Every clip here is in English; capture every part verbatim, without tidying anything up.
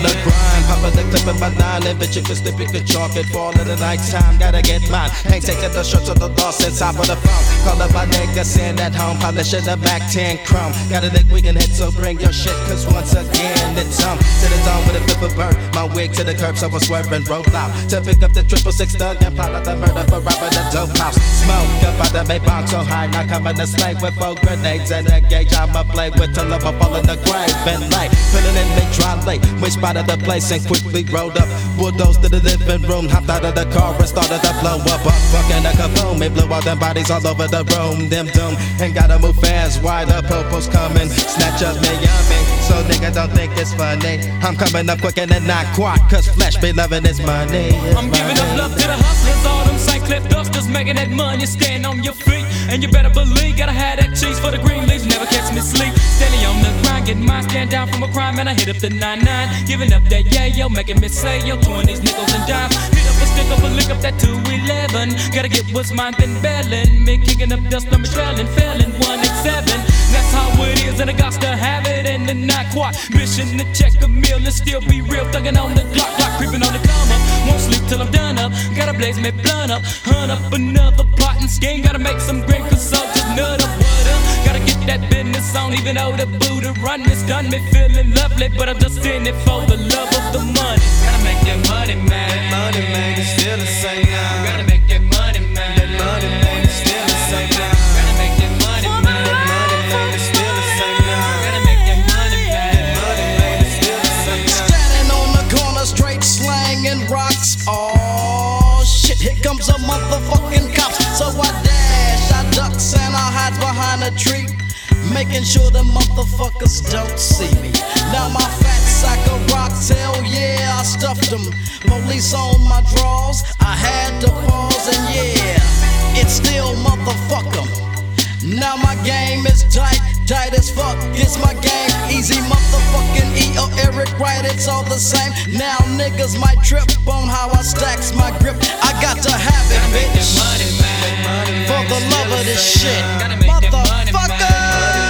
on the grind, poppin' the clip in my nine, and bitch you can slip, you can chalk it. Fall in the night time, gotta get mine. Ain't taking the shirts of the loss inside of the phone. Call up my nigga, sitting at home, polishing the Mac ten Chrome. Got a dick we can hit, so bring your shit, cause once again it's on. To the zone with a flip of bird, my wig to the curb, so I swerve and roll out. To pick up the triple six thug and plot out the murder for robbing the dope house. Smoke up out the vape bomb so high, now coming to slay with four grenades and a gauge. I'ma play with till I'm fall in the grave and lay. Filling in mid dry late, we spotted the place and quickly rolled up. Bulldozed to the living room, hopped out of the car and started to blow up. Up, fucking a kaboom, it blew all them bodies all over the room. Them doom, and gotta move fast, why the popo's coming. Snatch up me, yummy, so nigga don't think it's funny. I'm coming up quick and not quite, cause flesh be loving its money. It's I'm money. giving up love to the hustlers, all them Saint Cliff dusters, making that money, stand on your feet. And you better believe, gotta have that cheese for the green leaves, never catch me sleep. Steady on the grind, get mine, stand down from a crime, and I hit up the nine nine. Giving up that yeah, yo, making me say, yo, twenties, nickels and dimes. Hit up a stick up a lick up that two eleven. Gotta get what's mine, then bailing. Me kicking up dust, I'm trailing, failing, one eight seven. That's how it is, and I got to have it, and then not quite. Mission to check a meal and still be real, thugging on the clock, clock creeping on the come up. Won't sleep till I'm done up, gotta blaze me blunt up. Hunt up another plot and scheme, gotta make some green, cause so just nut up, what up. Gotta get that business on, even though the Buddha run this done me feeling lovely, but I'm just in it for the love of the money. Gotta make that money, man. That money, man, it's still the same now. Gotta make that money, man. That money, man, it's still the same now. Gotta make that money, man. That money, man, it's still the same now. Gotta make that money, man. That money, man, it's still the same now. Standing on the corner, straight slanging rocks. Oh shit, here comes a motherfucking cops. So I dash, I ducks, and I hide behind a tree, making sure the motherfuckers don't see me. Now my fat sack of rocks, hell yeah, I stuffed them. Police on my drawers, I had to pause, and yeah, it's still motherfucker. Now my game is tight, tight as fuck. It's my game, easy motherfucking E or Eric Wright, it's all the same. Now niggas might trip on how I stacks my grip. I got to have it, bitch, for the love of this shit, motherfucker.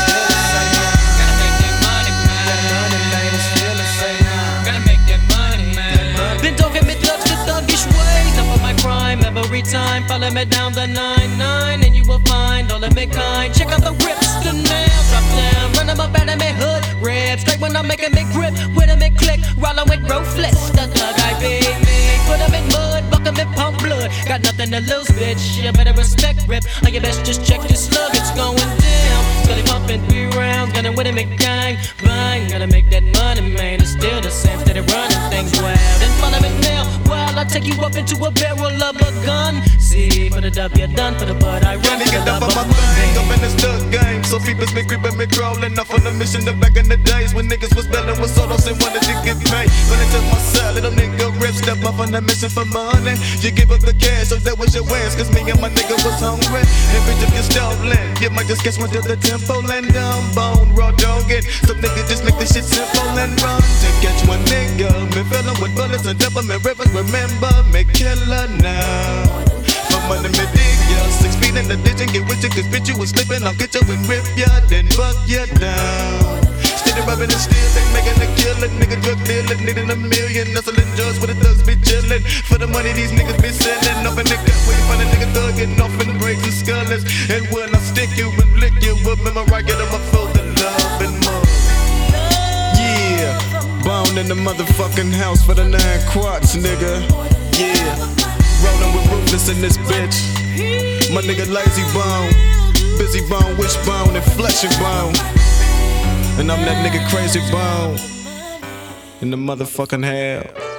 Every time, follow me down the nine nine, and you will find all of me kind. Check out the rips, the nails drop down, run them up out of me hood, red straight when I'm making me grip, with them in click, rollin' with ruthless, the thug I be me. Put them in mud, buck them in pump blood, got nothing to lose, bitch. You better respect rip, or you best just check this slug, it's going down. Scully pumping three rounds, gunning with him in gang, bang. Gotta make that money, man. It's still the same, steady running things wild. And follow me now, while I take you up into a barrel of a gun. See, for the W, done for the bud, I run Yeah, for nigga, the up love on my of thing, money. up in this thug game. So people's been creeping, me crawling off on the mission. The back in the days when niggas was belling with solos and wanted to get paid. When they took my side, little nigga rip, step up on the mission for money. You give up the cash, so that was your wins. Cause me and my nigga was hungry. And bitch, if you're stolen, you might just catch one to the tempo and down bone, raw dogging. Some niggas just make this shit simple and run to catch one nigga. Me filling with bullets and double me rivers. Remember me killer now. My money me dig ya, six feet in the ditch and get with you. Cause bitch you was slipping, I'll get you and rip ya, then buck ya down. Steady rubbing and still, they making a killing. Nigga drug dealer, needing a million. Hustling drugs where the thugs be chillin'. For the money these niggas be selling. Off in the gut where you find a nigga thuggin'. Off in the braids and skullers. And when I stick you and lick you up in my right, get up my fold the love and more. Yeah, bound in the motherfucking house for the nine quads, nigga. Yeah, rollin' with ruthless in this bitch. My nigga Lazy Bone, Busy Bone, Wishbone, and Flesh and Bone. And I'm that nigga Crazy Bone in the motherfucking hell.